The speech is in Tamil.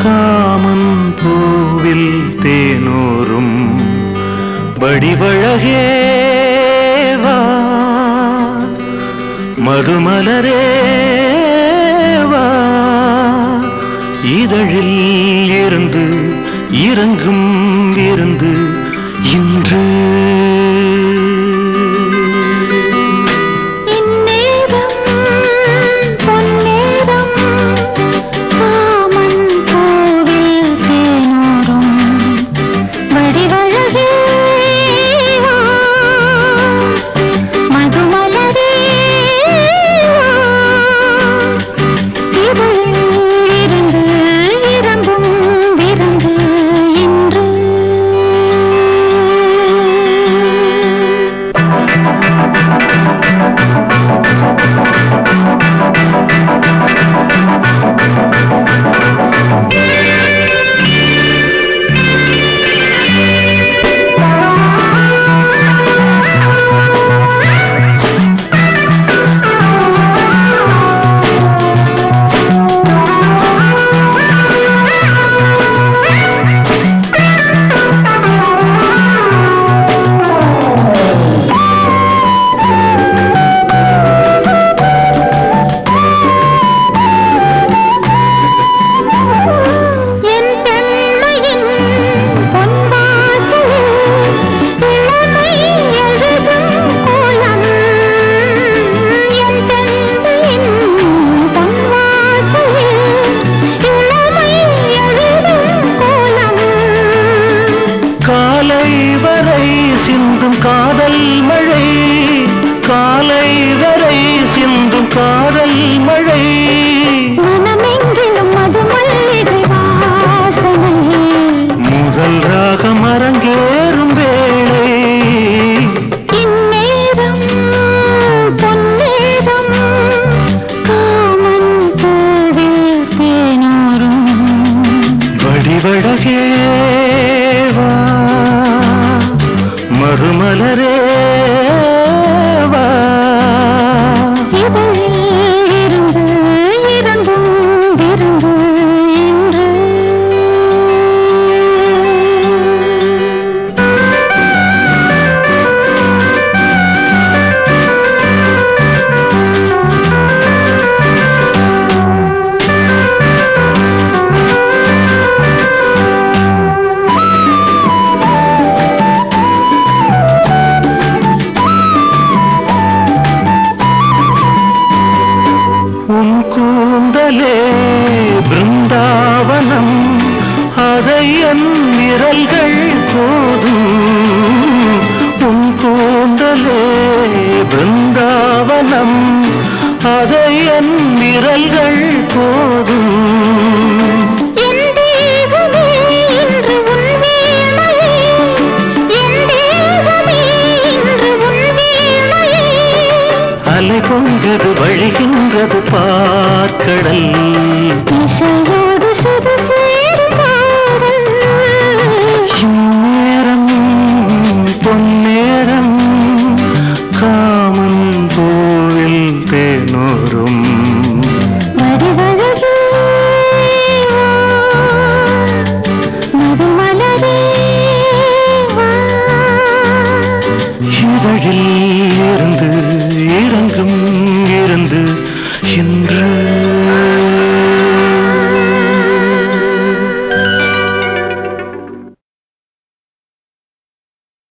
காமன் பூவில் தேனூரும் வடிவழகேவா மதுமலரேவா இதழில் இருந்து இறங்கும் இருந்து இன்று காதல் மழை காலை வரை சிந்தும் காதல் மழை மனமெங்கிலும் மது மல்லிகை வாசனை முதல் ராகம் அரங்கேறும் வேளை இந்நேரம் பொன்னேரம் காமன் பூவில் தேனூரும் வடிவழகேவா மறுமலரேவா இதழில் இருந்து இறங்கும் இருந்து இன்று கூந்தலே பிருந்தாவனம் அதை என் விரல்கள் போதும் உன் கூந்தலே பிருந்தாவனம் அதை என் விரல்கள் போதும் அலை கொண்டது வழிகின்றது பார்க்கடல் இசையோடு சுடு சேரும் நேரம் பொன்னேரம் காமன் பூவில் தேனூரும் இதழில் இருந்து இறங்கும் இருந்து இன்று